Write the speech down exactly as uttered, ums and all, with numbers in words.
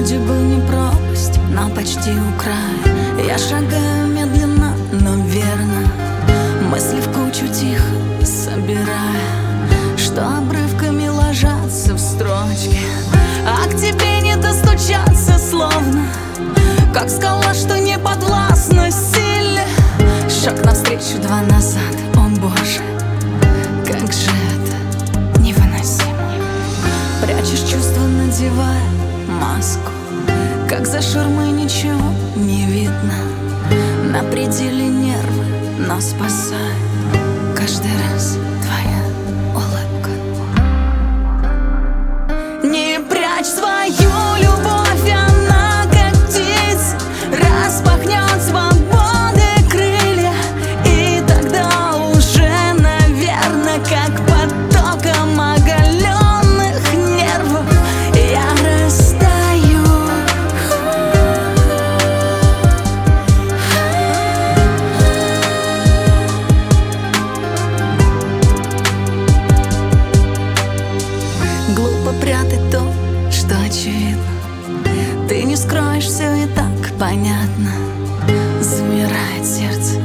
Вроде бы не пропасть, но почти у края. Я шагаю медленно, но верно, мысли в кучу тихо собирая, что обрывками ложатся в строчки, а к тебе не достучаться, словно как скала, что не подвластна силе. Шаг навстречу, два назад, о боже, как же это невыносимо. Прячешь чувства, надевая маску, как за ширмой ничего не видно. На пределе нервы, но спасает каждый раз твоя улыбка. Не прячь свою любовь, она как птица распахнет свободы крылья, и тогда уже, наверно, как потоком оголенных нервов я растаю. Глупо прятать то, что очевидно, ты не скроешь, все и так понятно. Замирает сердце,